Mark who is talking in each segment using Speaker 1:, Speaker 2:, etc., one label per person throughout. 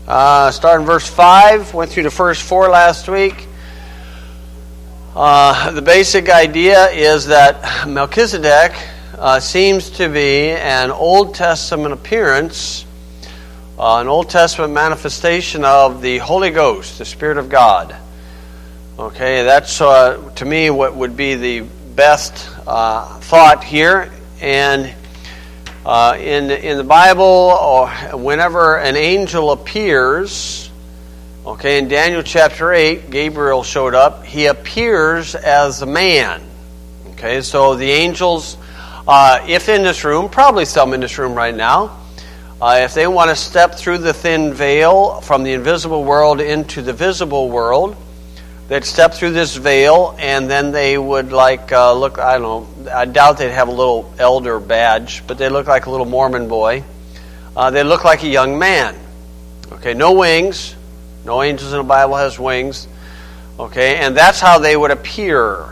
Speaker 1: Starting verse 5, went through the first 4 last week. The basic idea is that Melchizedek seems to be an Old Testament appearance, an Old Testament manifestation of the Holy Ghost, the Spirit of God. Okay, that's to me what would be the best thought here. And in the Bible, or whenever an angel appears, okay, in Daniel chapter 8, Gabriel showed up. He appears as a man. Okay, so the angels, if in this room, probably some in this room right now, if they want to step through the thin veil from the invisible world into the visible world, they'd step through this veil, and then they would look, I don't know, I doubt they'd have a little elder badge, but they look like a little Mormon boy. They look like a young man. Okay, no wings. No angels in the Bible has wings. Okay, and that's how they would appear.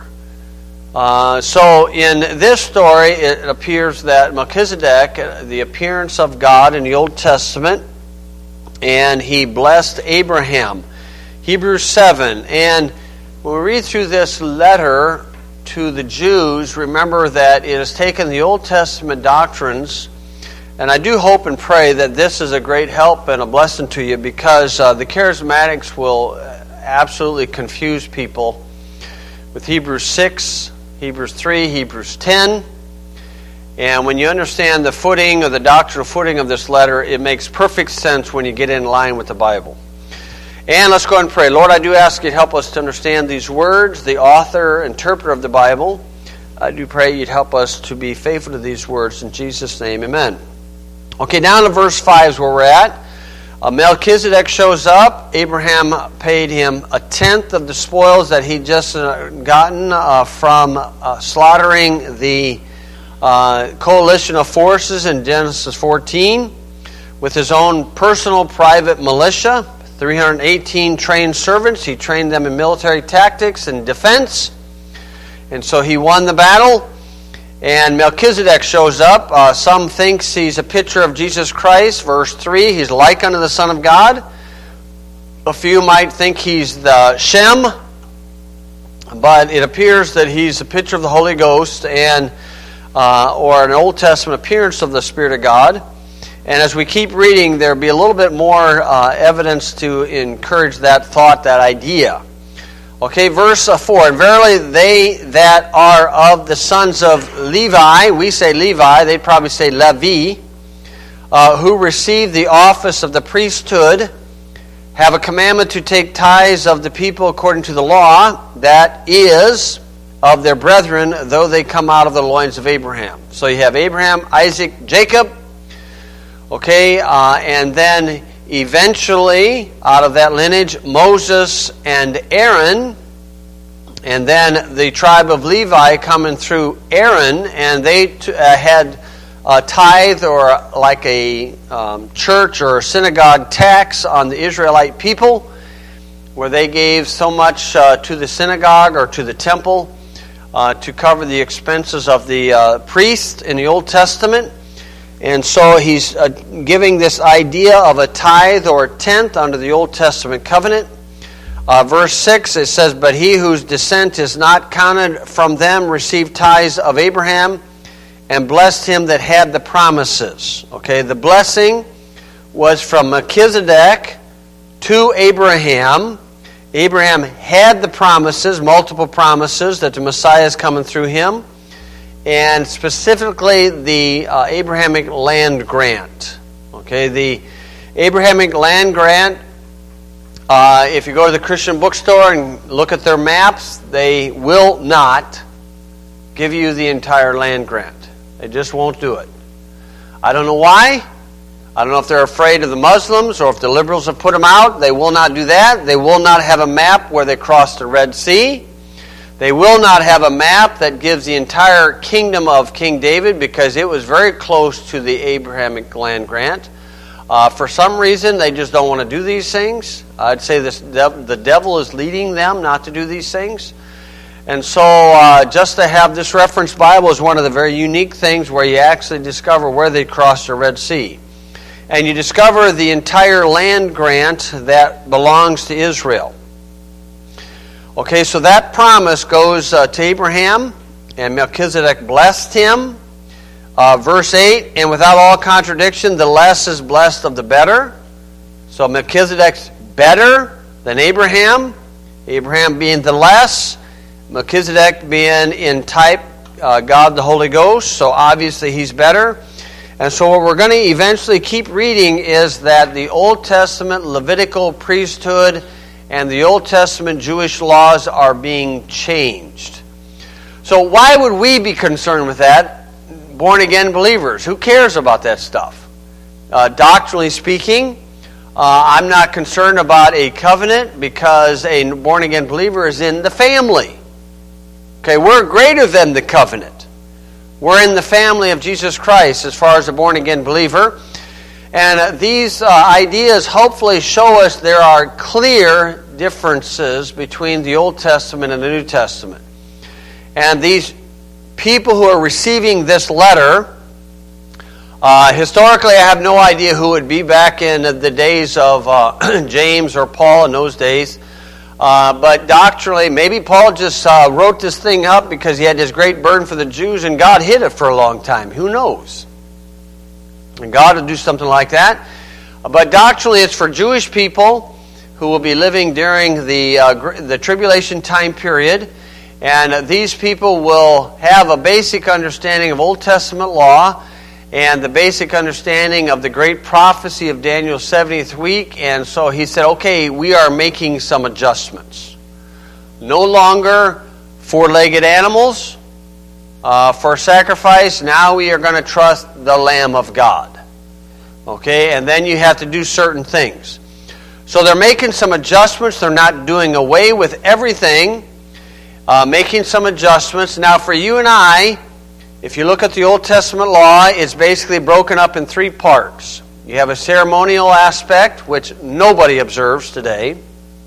Speaker 1: So in this story, it appears that Melchizedek, the appearance of God in the Old Testament, and he blessed Abraham. Hebrews 7. And when we read through this letter to the Jews, remember that it has taken the Old Testament doctrines, and I do hope and pray that this is a great help and a blessing to you, because the charismatics will absolutely confuse people with Hebrews 6, Hebrews 3, Hebrews 10. And when you understand the footing or the doctrinal footing of this letter, it makes perfect sense when you get in line with the Bible. And let's go ahead and pray. Lord, I do ask you to help us to understand these words, the author, interpreter of the Bible. I do pray you'd help us to be faithful to these words. In Jesus' name, amen. Okay, down to verse 5 is where we're at. Melchizedek shows up. Abraham paid him a tenth of the spoils that he'd just gotten from slaughtering the coalition of forces in Genesis 14 with his own personal private militia. 318 trained servants. He trained them in military tactics and defense. And so he won the battle. And Melchizedek shows up. Some think he's a picture of Jesus Christ. Verse 3, he's like unto the Son of God. A few might think he's the Shem. But it appears that he's a picture of the Holy Ghost and or an Old Testament appearance of the Spirit of God. And as we keep reading, there'll be a little bit more evidence to encourage that thought, that idea. Okay, verse 4, and verily they that are of the sons of Levi, we say Levi, they'd probably say Levi, who receive the office of the priesthood, have a commandment to take tithes of the people according to the law, that is, of their brethren, though they come out of the loins of Abraham. So you have Abraham, Isaac, Jacob. Okay, and then eventually, out of that lineage, Moses and Aaron, and then the tribe of Levi coming through Aaron, and they had a tithe, or like a church or synagogue tax on the Israelite people, where they gave so much to the synagogue or to the temple to cover the expenses of the priest in the Old Testament. And so he's giving this idea of a tithe or a tenth under the Old Testament covenant. Verse 6, it says, but he whose descent is not counted from them received tithes of Abraham and blessed him that had the promises. Okay, the blessing was from Melchizedek to Abraham. Abraham had the promises, multiple promises, that the Messiah is coming through him. And specifically the Abrahamic land grant. Okay, the Abrahamic land grant, if you go to the Christian bookstore and look at their maps, they will not give you the entire land grant. They just won't do it. I don't know why. I don't know if they're afraid of the Muslims or if the liberals have put them out. They will not do that. They will not have a map where they cross the Red Sea. They will not have a map that gives the entire kingdom of King David, because it was very close to the Abrahamic land grant. For some reason, they just don't want to do these things. I'd say the devil is leading them not to do these things. And so just to have this reference Bible is one of the very unique things where you actually discover where they crossed the Red Sea. and you discover the entire land grant that belongs to Israel. Okay, so that promise goes to Abraham, and Melchizedek blessed him. Verse 8, and without all contradiction, the less is blessed of the better. So Melchizedek's better than Abraham, Abraham being the less, Melchizedek being in type God the Holy Ghost, so obviously he's better. And so what we're going to eventually keep reading is that the Old Testament Levitical priesthood and the Old Testament Jewish laws are being changed. So why would we be concerned with that? Born-again believers. Who cares about that stuff? Doctrinally speaking, I'm not concerned about a covenant because a born-again believer is in the family. Okay, we're greater than the covenant. We're in the family of Jesus Christ as far as a born-again believer. And these ideas hopefully show us there are clear differences between the Old Testament and the New Testament. And these people who are receiving this letter, historically I have no idea who it would be back in the days of James or Paul in those days. But doctrinally, maybe Paul just wrote this thing up because he had this great burden for the Jews and God hid it for a long time. Who knows? And God will do something like that. But doctrinally, it's for Jewish people who will be living during the tribulation time period. And these people will have a basic understanding of Old Testament law and the basic understanding of the great prophecy of Daniel's 70th week. And so he said, okay, we are making some adjustments. No longer four-legged animals for sacrifice. Now we are going to trust the Lamb of God. Okay, and then you have to do certain things. So they're making some adjustments. They're not doing away with everything. Making some adjustments. Now for you and I, if you look at the Old Testament law, it's basically broken up in three parts. You have a ceremonial aspect, which nobody observes today.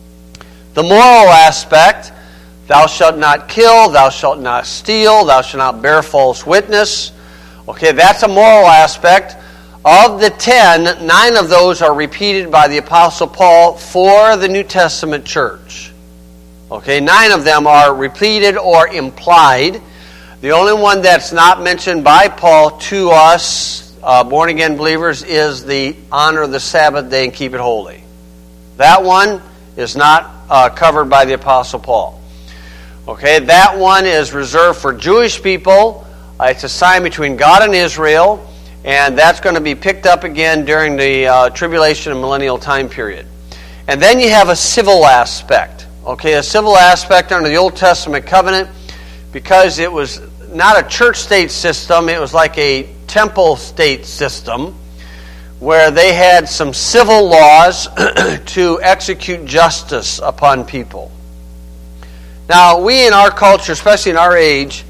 Speaker 1: The moral aspect, thou shalt not kill, thou shalt not steal, thou shalt not bear false witness. Okay, that's a moral aspect. Of the 10, 9 of those are repeated by the Apostle Paul for the New Testament church. Okay, 9 of them are repeated or implied. The only one that's not mentioned by Paul to us, born-again believers, is the honor the Sabbath day and keep it holy. That one is not covered by the Apostle Paul. Okay, that one is reserved for Jewish people. It's a sign between God and Israel, and that's going to be picked up again during the tribulation and millennial time period. And then you have a civil aspect. Okay, a civil aspect under the Old Testament covenant, because it was not a church-state system, it was like a temple-state system, where they had some civil laws to execute justice upon people. Now, we in our culture, especially in our age,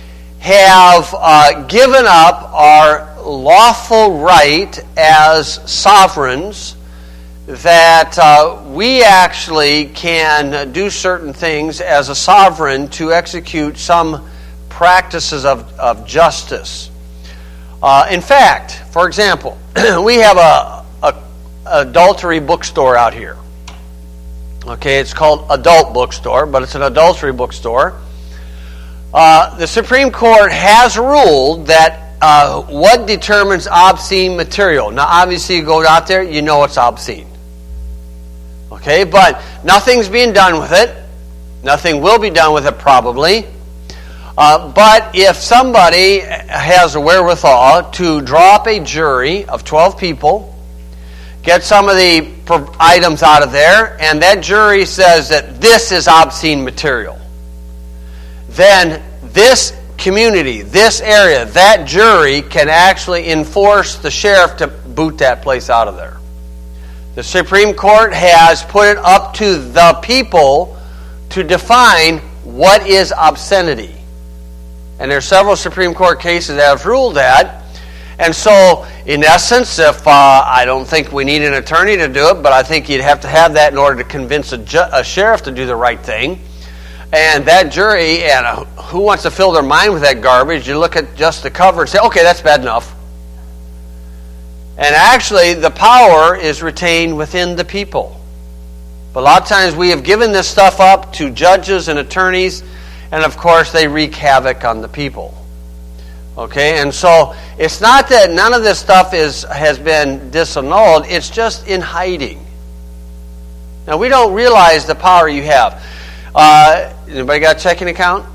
Speaker 1: have given up our lawful right as sovereigns that we actually can do certain things as a sovereign to execute some practices of justice. In fact, for example, we have a adultery bookstore out here. Okay, it's called Adult Bookstore, but it's an adultery bookstore. The Supreme Court has ruled that what determines obscene material. Now, obviously, you go out there, you know it's obscene. Okay, but nothing's being done with it. Nothing will be done with it, probably. But if somebody has a wherewithal to draw up a jury of 12 people, get some of the items out of there, and that jury says that this is obscene material, then this community, this area, that jury can actually enforce the sheriff to boot that place out of there. The Supreme Court has put it up to the people to define what is obscenity. And there are several Supreme Court cases that have ruled that. And so, in essence, if I don't think we need an attorney to do it, but I think you'd have to have that in order to convince a sheriff to do the right thing. And that jury, and who wants to fill their mind with that garbage? You look at just the cover and say, okay, that's bad enough. And actually, the power is retained within the people. But a lot of times we have given this stuff up to judges and attorneys, and of course they wreak havoc on the people. Okay, and so it's not that none of this stuff has been disannulled, it's just in hiding. Now, we don't realize the power you have. Anybody got a checking account?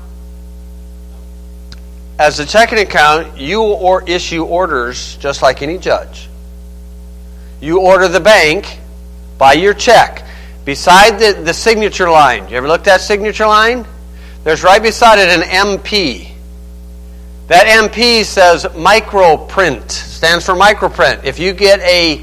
Speaker 1: As a checking account, you issue orders just like any judge. You order the bank by your check. Beside the signature line, you ever looked at that signature line? There's right beside it an MP. That MP says microprint, stands for microprint. If you get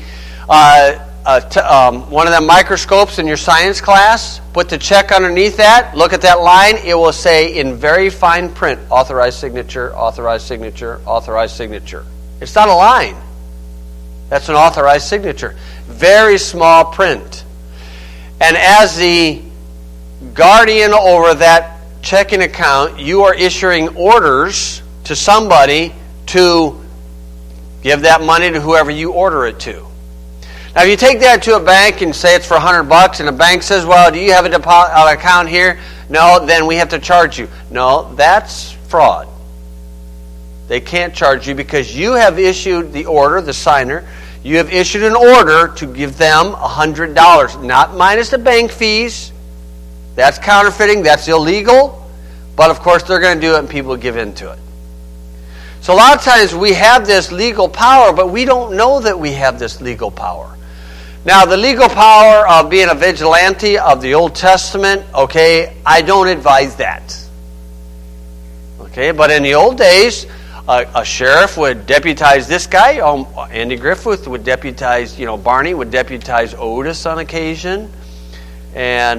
Speaker 1: one of them microscopes in your science class, put the check underneath that, look at that line, it will say in very fine print, authorized signature, authorized signature, authorized signature. It's not a line. That's an authorized signature. Very small print. And as the guardian over that checking account, you are issuing orders to somebody to give that money to whoever you order it to. Now, if you take that to a bank and say it's for $100, and the bank says, well, do you have an account here? No, then we have to charge you. No, that's fraud. They can't charge you because you have issued the order, the signer. You have issued an order to give them $100, not minus the bank fees. That's counterfeiting. That's illegal. But, of course, they're going to do it and people give in to it. So a lot of times we have this legal power, but we don't know that we have this legal power. Now, the legal power of being a vigilante of the Old Testament, okay, I don't advise that. Okay, but in the old days, a sheriff would deputize this guy. Andy Griffith would deputize, Barney would deputize Otis on occasion. And,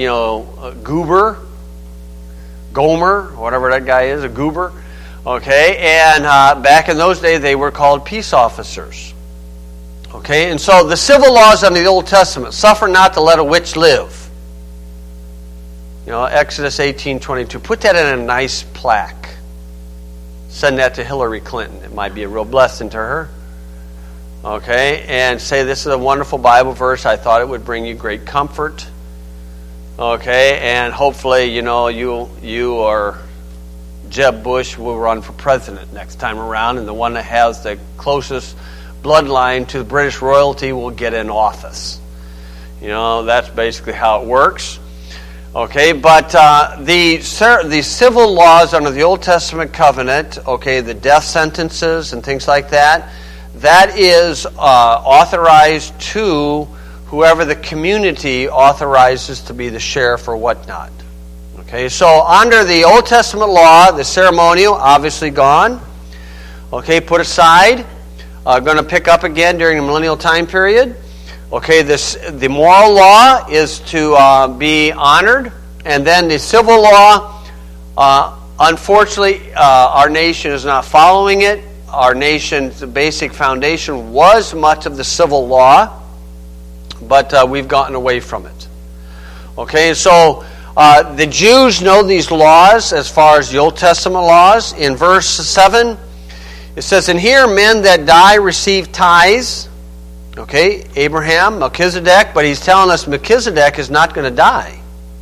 Speaker 1: Gomer, whatever that guy is, a goober. Okay, and back in those days, they were called peace officers. Okay, and so the civil laws under the Old Testament, suffer not to let a witch live. Exodus 18:22. Put that in a nice plaque. Send that to Hillary Clinton. It might be a real blessing to her. Okay, and say this is a wonderful Bible verse. I thought it would bring you great comfort. Okay, and hopefully, you or Jeb Bush will run for president next time around, and the one that has the closest bloodline to the British royalty will get in office. That's basically how it works. Okay, but the civil laws under the Old Testament covenant, okay, the death sentences and things like that, that is authorized to whoever the community authorizes to be the sheriff or whatnot. Okay, so under the Old Testament law, the ceremonial, obviously gone. Okay, put aside. Going to pick up again during the millennial time period. Okay, the moral law is to be honored. And then the civil law, unfortunately, our nation is not following it. Our nation's basic foundation was much of the civil law, but we've gotten away from it. Okay, so the Jews know these laws as far as the Old Testament laws. In verse 7, it says, "And here men that die receive tithes." Okay, Abraham, Melchizedek, but he's telling us Melchizedek is not going to die.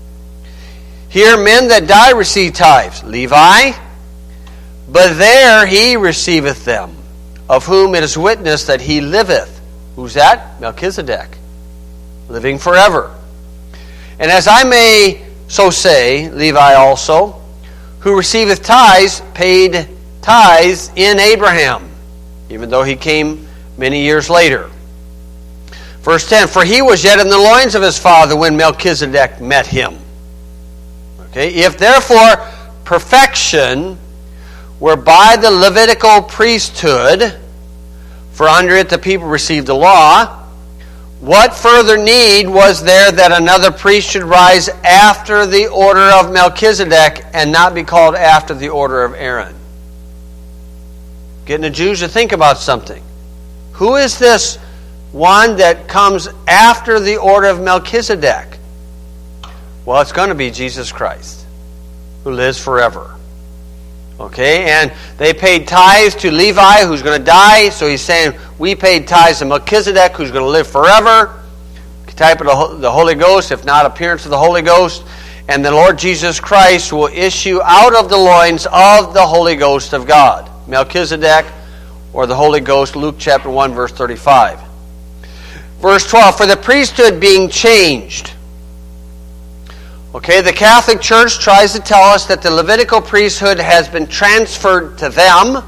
Speaker 1: "Here men that die receive tithes." Levi, "but there he receiveth them, of whom it is witnessed that he liveth." Who's that? Melchizedek, living forever. "And as I may so say, Levi also, who receiveth tithes, paid tithes in Abraham, even though he came many years later." Verse 10, "For he was yet in the loins of his father when Melchizedek met him." Okay, "If therefore perfection were by the Levitical priesthood, for under it the people received the law, what further need was there that another priest should rise after the order of Melchizedek and not be called after the order of Aaron?" Getting the Jews to think about something. Who is this one that comes after the order of Melchizedek? Well, it's going to be Jesus Christ, who lives forever. Okay, and they paid tithes to Levi, who's going to die. So he's saying, we paid tithes to Melchizedek, who's going to live forever. Type of the Holy Ghost, if not appearance of the Holy Ghost. And the Lord Jesus Christ will issue out of the loins of the Holy Ghost of God. Melchizedek, or the Holy Ghost, Luke chapter 1, verse 35. Verse 12, for the priesthood being changed. Okay, the Catholic Church tries to tell us that the Levitical priesthood has been transferred to them.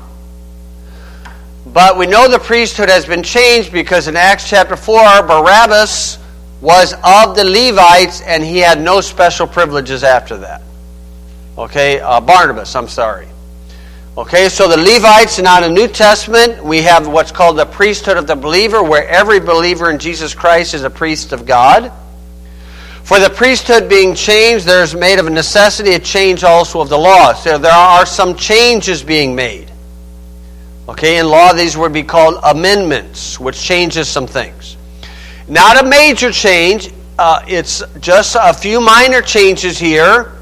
Speaker 1: But we know the priesthood has been changed because in Acts chapter 4, Barabbas was of the Levites and he had no special privileges after that. Okay, Barnabas, I'm sorry. Okay, so the Levites, now in the New Testament, we have what's called the priesthood of the believer, where every believer in Jesus Christ is a priest of God. For the priesthood being changed, there's made of a necessity a change also of the law. So there are some changes being made. Okay, in law these would be called amendments, which changes some things. Not a major change, it's just a few minor changes here.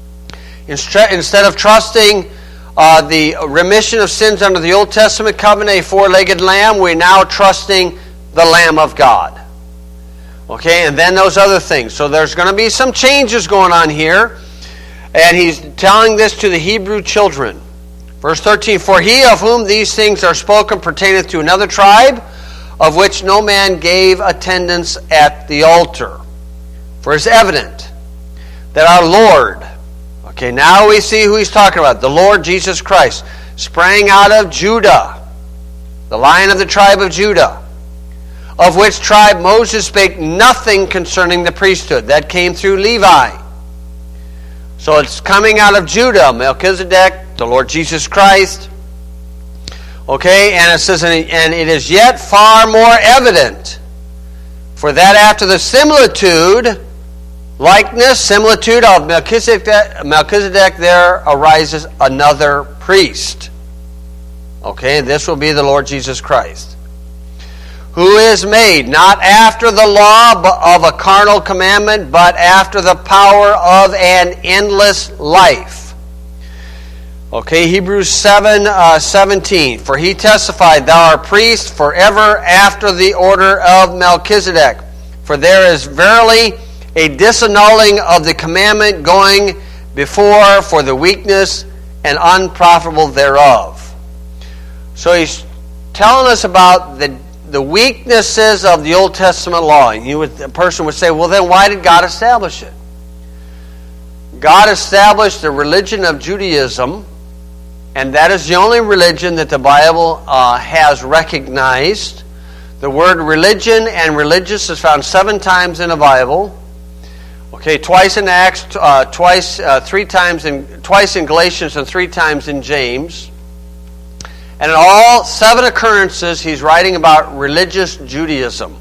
Speaker 1: Instead of trusting the remission of sins under the Old Testament covenant, a four-legged lamb, we're now trusting the Lamb of God. Okay, and then those other things. So there's going to be some changes going on here. And he's telling this to the Hebrew children. Verse 13, for he of whom these things are spoken pertaineth to another tribe, of which no man gave attendance at the altar. For it's evident that our Lord, okay, now we see who he's talking about, the Lord Jesus Christ, sprang out of Judah, the Lion of the tribe of Judah, of which tribe Moses spake nothing concerning the priesthood. That came through Levi. So it's coming out of Judah, Melchizedek, the Lord Jesus Christ. Okay, and it says, and it is yet far more evident, for that after the similitude of Melchizedek, there arises another priest. Okay, this will be the Lord Jesus Christ, who is made not after the law of a carnal commandment, but after the power of an endless life. Okay, Hebrews 7:17. For he testified, thou art priest forever after the order of Melchizedek. For there is verily a disannulling of the commandment going before for the weakness and unprofitable thereof. So he's telling us about the weaknesses of the Old Testament law. A person would say, well, then why did God establish it? God established the religion of Judaism, and that is the only religion that the Bible has recognized. The word religion and religious is found 7 times in the Bible. Okay, twice in Acts, twice in Galatians, and 3 times in James. And in all 7 occurrences, he's writing about religious Judaism.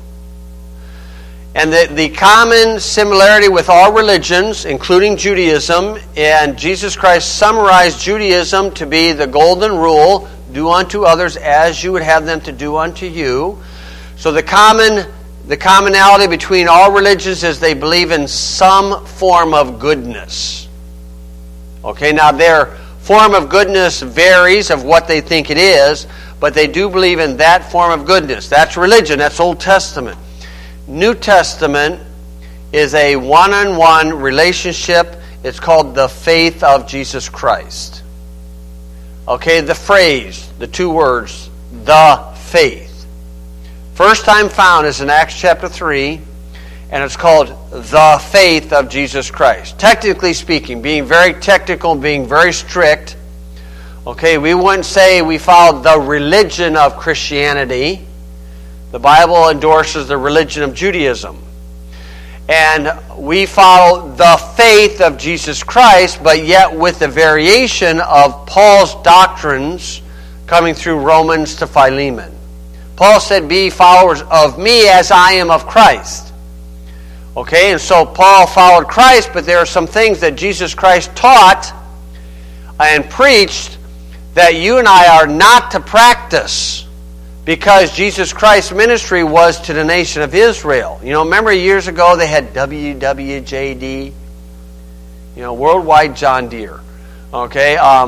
Speaker 1: And the common similarity with all religions, including Judaism, and Jesus Christ summarized Judaism to be the golden rule, do unto others as you would have them to do unto you. So the commonality between all religions is they believe in some form of goodness. Okay, now their form of goodness varies of what they think it is, but they do believe in that form of goodness. That's religion. That's Old Testament. New Testament is a one-on-one relationship. It's called the faith of Jesus Christ. Okay, the phrase, the 2 words, the faith. First time found is in Acts chapter 3, and it's called the faith of Jesus Christ. Technically speaking, being very technical, being very strict, okay, we wouldn't say we follow the religion of Christianity. The Bible endorses the religion of Judaism. And we follow the faith of Jesus Christ, but yet with the variation of Paul's doctrines coming through Romans to Philemon. Paul said, be followers of me as I am of Christ. Okay, and so Paul followed Christ, but there are some things that Jesus Christ taught and preached that you and I are not to practice, because Jesus Christ's ministry was to the nation of Israel. You know, remember years ago they had WWJD? You know, Worldwide John Deere. Okay,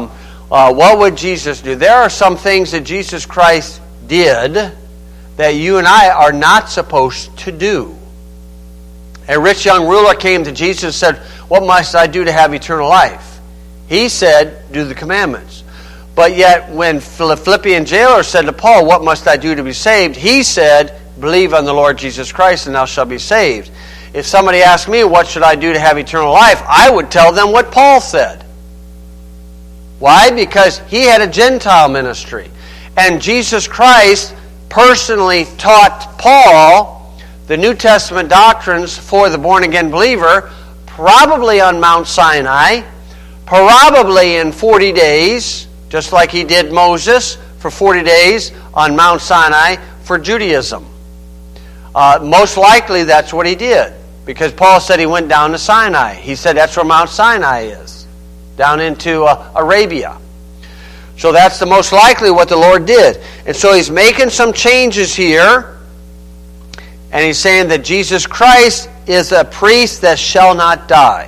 Speaker 1: what would Jesus do? There are some things that Jesus Christ did that you and I are not supposed to do. A rich young ruler came to Jesus and said, "What must I do to have eternal life?" He said, "Do the commandments." But yet when the Philippian jailer said to Paul, "What must I do to be saved?" he said, "Believe on the Lord Jesus Christ and thou shalt be saved." If somebody asked me, "What should I do to have eternal life?" I would tell them what Paul said. Why? Because he had a Gentile ministry. And Jesus Christ personally taught Paul the New Testament doctrines for the born-again believer, probably on Mount Sinai, probably in 40 days, just like he did Moses for 40 days on Mount Sinai for Judaism. Most likely that's what he did, because Paul said he went down to Sinai. He said that's where Mount Sinai is, down into Arabia. So that's the most likely what the Lord did. And so he's making some changes here. And he's saying that Jesus Christ is a priest that shall not die.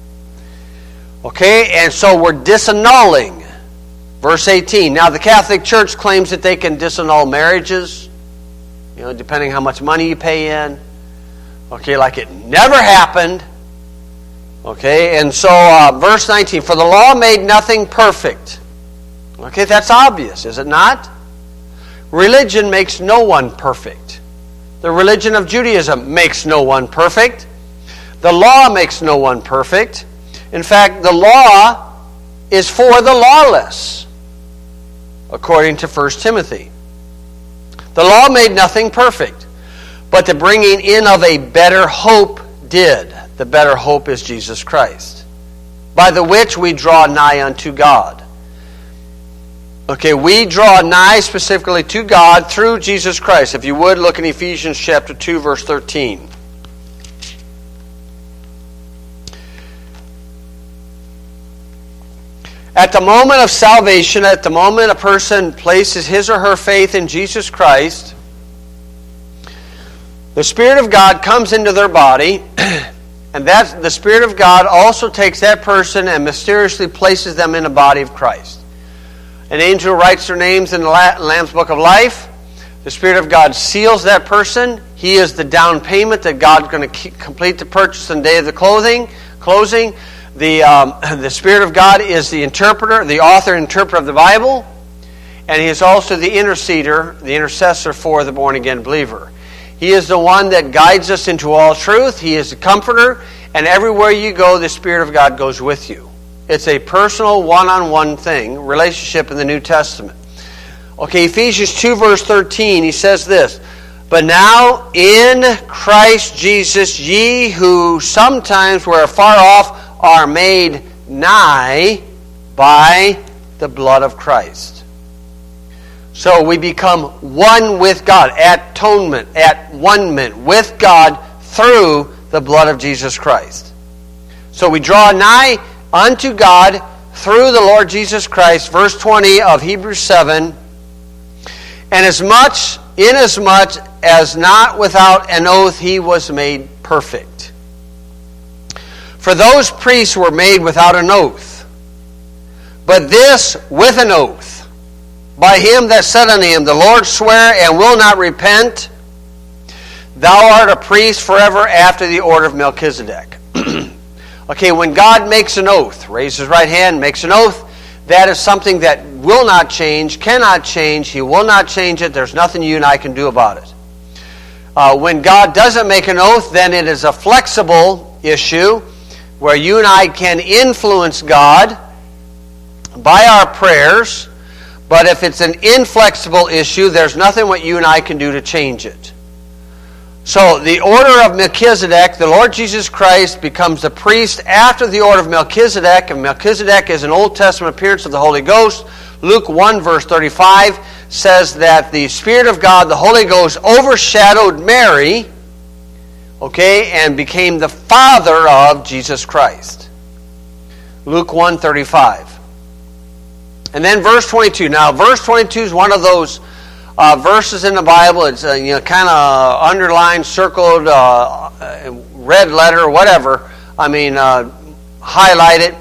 Speaker 1: Okay, and so we're disannulling. Verse 18. Now the Catholic Church claims that they can disannul marriages, depending how much money you pay in. Okay, like it never happened. Okay, and so verse 19. For the law made nothing perfect. Okay, that's obvious, is it not? Religion makes no one perfect. The religion of Judaism makes no one perfect. The law makes no one perfect. In fact, the law is for the lawless, according to 1 Timothy. The law made nothing perfect, but the bringing in of a better hope did. The better hope is Jesus Christ, by the which we draw nigh unto God. Okay, we draw nigh specifically to God through Jesus Christ. If you would, look in Ephesians chapter 2, verse 13. At the moment of salvation, at the moment a person places his or her faith in Jesus Christ, the Spirit of God comes into their body, and that the Spirit of God also takes that person and mysteriously places them in the body of Christ. An angel writes their names in the Lamb's Book of Life. The Spirit of God seals that person. He is the down payment that God's going to complete the purchase on the day of the closing. The Spirit of God is the interpreter, the author and interpreter of the Bible. And He is also the interceder, the intercessor for the born-again believer. He is the one that guides us into all truth. He is the comforter. And everywhere you go, the Spirit of God goes with you. It's a personal, one-on-one thing, relationship in the New Testament. Okay, Ephesians 2, verse 13, he says this, But now in Christ Jesus, ye who sometimes were afar off are made nigh by the blood of Christ. So we become one with God, at one-ment with God through the blood of Jesus Christ. So we draw nigh unto God through the Lord Jesus Christ, verse 20 of Hebrews 7, inasmuch as not without an oath he was made perfect. For those priests were made without an oath, but this with an oath, by him that said unto him, The Lord swear and will not repent, thou art a priest forever after the order of Melchizedek. Okay, when God makes an oath, raises his right hand, makes an oath, that is something that will not change, cannot change. He will not change it. There's nothing you and I can do about it. When God doesn't make an oath, then it is a flexible issue where you and I can influence God by our prayers. But if it's an inflexible issue, there's nothing what you and I can do to change it. So the order of Melchizedek, the Lord Jesus Christ becomes the priest after the order of Melchizedek, and Melchizedek is an Old Testament appearance of the Holy Ghost. Luke 1 verse 35 says that the Spirit of God, the Holy Ghost, overshadowed Mary, and became the father of Jesus Christ. Luke 1:35. And then verse 22. Now verse 22 is one of those verses in the Bible. It's kind of underlined, circled, red letter, whatever. Highlight it.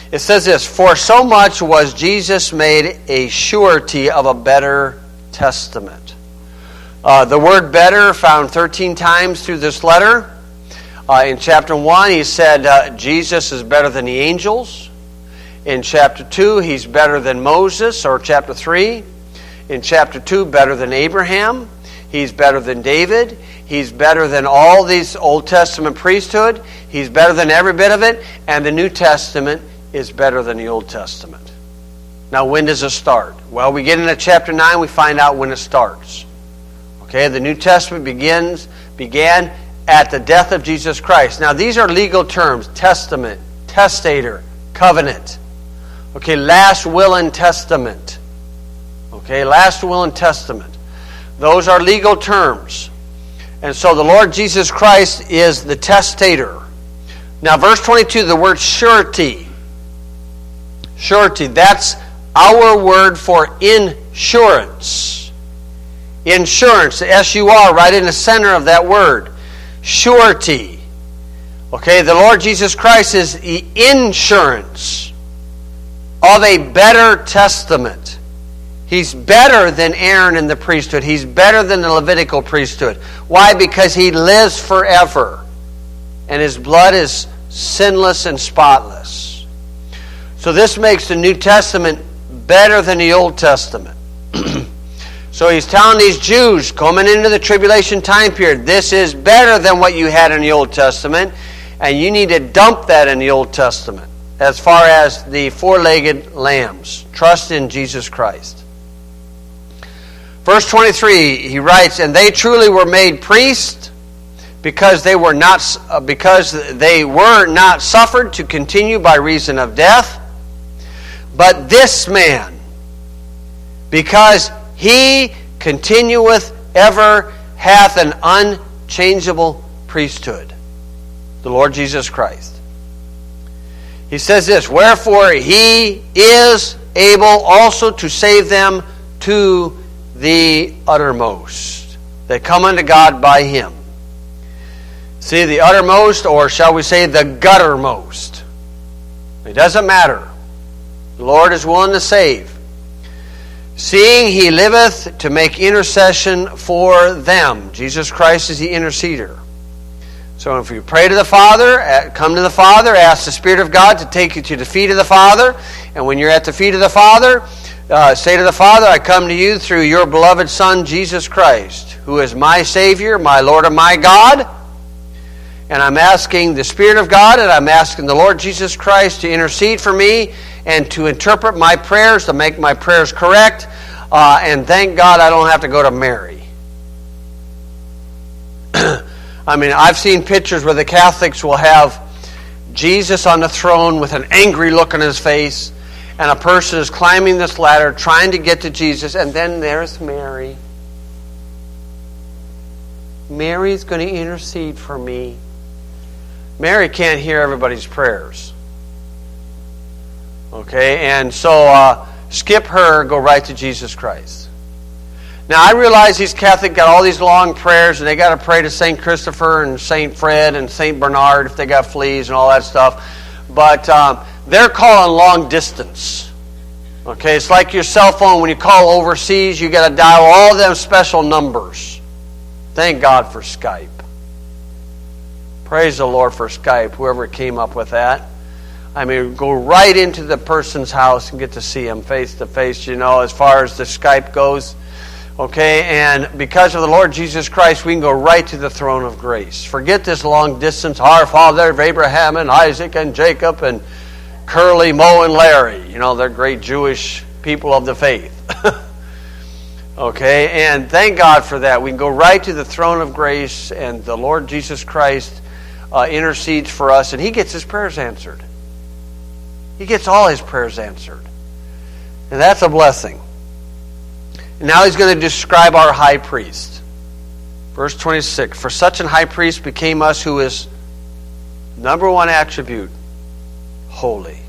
Speaker 1: It says this, "For so much was Jesus made a surety of a better testament." The word better found 13 times through this letter. In chapter 1, he said Jesus is better than the angels. In chapter 2, he's better than Moses, or chapter 3. In chapter 2, better than Abraham. He's better than David. He's better than all these Old Testament priesthood. He's better than every bit of it. And the New Testament is better than the Old Testament. Now, when does it start? Well, we get into chapter 9, we find out when it starts. Okay, the New Testament began at the death of Jesus Christ. Now, these are legal terms: testament, testator, covenant. Okay, last will and testament. Okay, last will and testament. Those are legal terms. And so the Lord Jesus Christ is the testator. Now, verse 22, the word surety. Surety, that's our word for insurance. Insurance, S-U-R, right in the center of that word. Surety. Okay, the Lord Jesus Christ is the insurance of a better testament. He's better than Aaron in the priesthood. He's better than the Levitical priesthood. Why? Because he lives forever. And his blood is sinless and spotless. So this makes the New Testament better than the Old Testament. So he's telling these Jews coming into the tribulation time period, this is better than what you had in the Old Testament, and you need to dump that in the Old Testament as far as the four-legged lambs. Trust in Jesus Christ. Verse 23, he writes, "And they truly were made priests because they were not suffered to continue by reason of death. But this man, because he continueth ever, hath an unchangeable priesthood." The Lord Jesus Christ. He says this, "Wherefore he is able also to save them to the uttermost, that come unto God by him." See, the uttermost, or shall we say the guttermost. It doesn't matter. The Lord is willing to save. "Seeing he liveth to make intercession for them." Jesus Christ is the interceder. So if you pray to the Father, come to the Father, ask the Spirit of God to take you to the feet of the Father. And when you're at the feet of the Father, say to the Father, "I come to you through your beloved Son, Jesus Christ, who is my Savior, my Lord, and my God. And I'm asking the Spirit of God, and I'm asking the Lord Jesus Christ to intercede for me and to interpret my prayers, to make my prayers correct. And thank God I don't have to go to Mary." I mean, I've seen pictures where the Catholics will have Jesus on the throne with an angry look on his face, and a person is climbing this ladder trying to get to Jesus, and then there's Mary. Mary's going to intercede for me. Mary can't hear everybody's prayers. Okay, and so skip her, go right to Jesus Christ. Now, I realize these Catholics got all these long prayers, and they got to pray to St. Christopher and St. Fred and St. Bernard if they got fleas and all that stuff. But they're calling long distance. Okay, it's like your cell phone. When you call overseas, you got to dial all them special numbers. Thank God for Skype. Praise the Lord for Skype, whoever came up with that. I mean, go right into the person's house and get to see them face to face, you know, as far as the Skype goes. Okay, and because of the Lord Jesus Christ, we can go right to the throne of grace. Forget this long distance, our father of Abraham and Isaac and Jacob and Curly, Moe, and Larry. You know, they're great Jewish people of the faith. Okay, and thank God for that. We can go right to the throne of grace, and the Lord Jesus Christ intercedes for us, and he gets his prayers answered. He gets all his prayers answered. And that's a blessing. And now he's going to describe our high priest. Verse 26, "For such an high priest became us, who is," number one attribute, holy.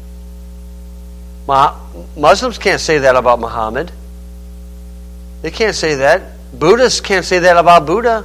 Speaker 1: Muslims can't say that about Muhammad. They can't say that. Buddhists can't say that about Buddha.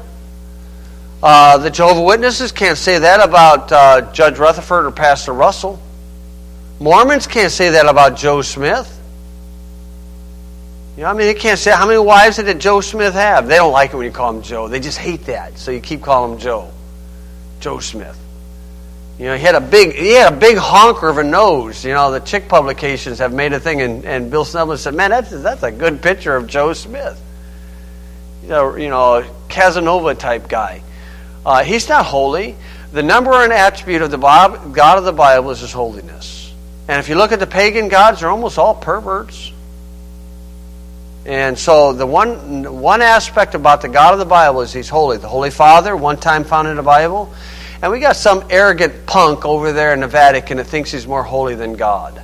Speaker 1: The Jehovah's Witnesses can't say that about Judge Rutherford or Pastor Russell. Mormons can't say that about Joe Smith. You know, I mean, they can't say, how many wives did Joe Smith have? They don't like it when you call him Joe. They just hate that. So you keep calling him Joe. Joe Smith. You know, he had a big honker of a nose. You know, the chick publications have made a thing, and Bill Snubland said, man, that's a good picture of Joe Smith. You know, Casanova type guy. He's not holy. The number one attribute of the God of the Bible is His holiness. And if you look at the pagan gods, they're almost all perverts. And so the one aspect about the God of the Bible is He's holy. The Holy Father, one time found in the Bible. And we got some arrogant punk over there in the Vatican that thinks he's more holy than God.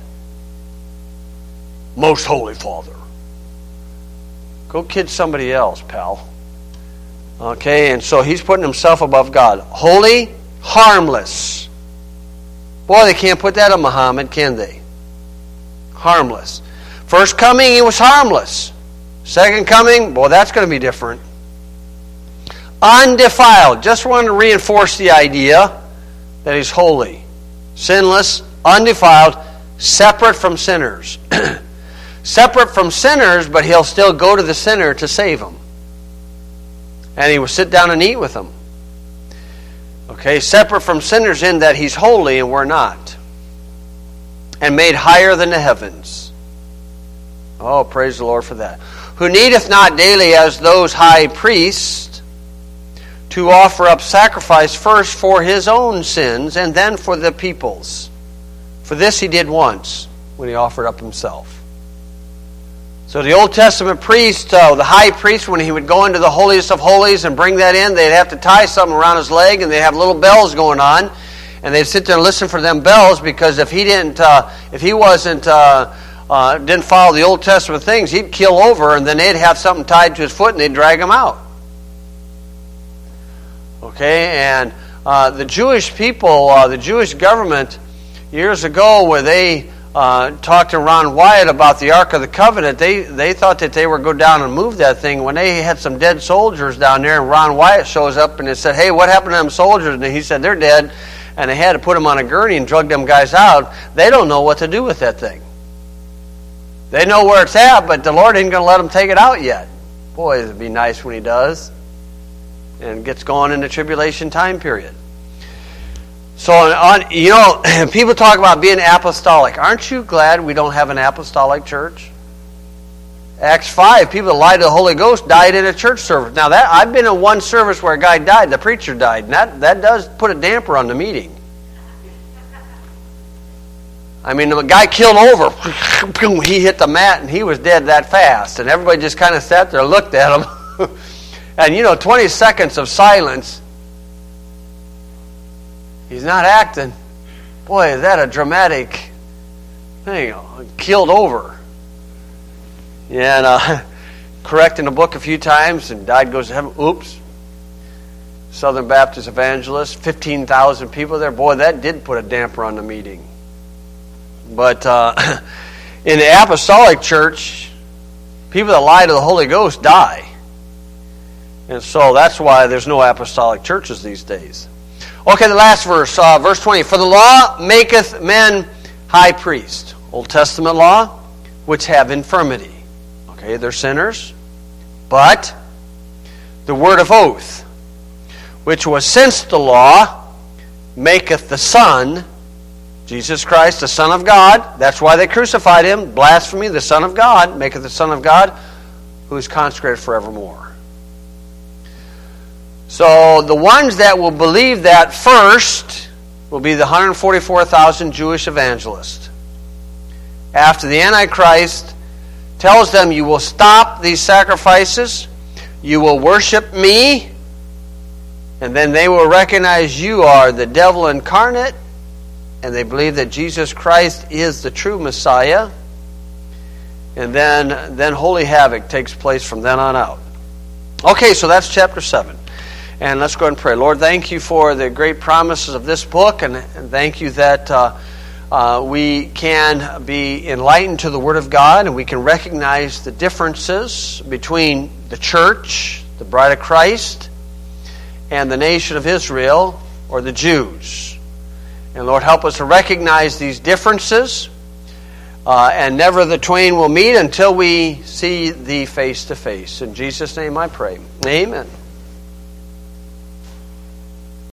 Speaker 1: Most Holy Father. Go kid somebody else, pal. Okay, and so he's putting himself above God. Holy, harmless. Boy, they can't put that on Muhammad, can they? Harmless. First coming, he was harmless. Second coming, boy, that's going to be different. Undefiled. Just wanted to reinforce the idea that he's holy, sinless, undefiled, separate from sinners. Separate from sinners, but he'll still go to the sinner to save him. And he will sit down and eat with them. Okay, separate from sinners in that he's holy and we're not. And made higher than the heavens. Oh, praise the Lord for that. Who needeth not daily as those high priests to offer up sacrifice first for his own sins and then for the people's. For this he did once when he offered up himself. So the Old Testament priest, the high priest, when he would go into the holiest of holies and bring that in, they'd have to tie something around his leg and they'd have little bells going on. And they'd sit there and listen for them bells, because if he didn't follow the Old Testament things, he'd kill over, and then they'd have something tied to his foot and they'd drag him out. Okay, and the Jewish people, the Jewish government, years ago, where they talked to Ron Wyatt about the Ark of the Covenant, they thought that they would go down and move that thing. When they had some dead soldiers down there, and Ron Wyatt shows up and they said, hey, what happened to them soldiers? And he said, they're dead, and they had to put them on a gurney and drug them guys out. They don't know what to do with that thing. They know where it's at, but the Lord ain't going to let them take it out yet. Boy, it'd be nice when He does. And gets going in the tribulation time period. So, people talk about being apostolic. Aren't you glad we don't have an apostolic church? Acts 5, people that lied to the Holy Ghost died in a church service. Now, I've been in one service where a guy died, the preacher died, and that does put a damper on the meeting. I mean, the guy killed over. He hit the mat and he was dead that fast. And everybody just kind of sat there and looked at him. And 20 seconds of silence. He's not acting. Boy, is that a dramatic thing. Killed over. And correcting the book a few times and died, goes to heaven. Oops. Southern Baptist evangelist, 15,000 people there. Boy, that did put a damper on the meeting. But in the apostolic church, people that lie to the Holy Ghost die. And so that's why there's no apostolic churches these days. Okay, the last verse, verse 20. For the law maketh men high priest. Old Testament law, which have infirmity. Okay, they're sinners. But the word of oath, which was since the law, maketh the Son, Jesus Christ, the Son of God. That's why they crucified Him. Blasphemy, the Son of God, maketh the Son of God, who is consecrated forevermore. So the ones that will believe that first will be the 144,000 Jewish evangelists. After the Antichrist tells them, you will stop these sacrifices, you will worship me, and then they will recognize you are the devil incarnate, and they believe that Jesus Christ is the true Messiah, and then holy havoc takes place from then on out. Okay, so that's chapter 7. And let's go ahead and pray. Lord, thank you for the great promises of this book, and thank you that we can be enlightened to the Word of God, and we can recognize the differences between the church, the bride of Christ, and the nation of Israel, or the Jews. And Lord, help us to recognize these differences and never the twain will meet until we see thee face to face. In Jesus' name I pray. Amen.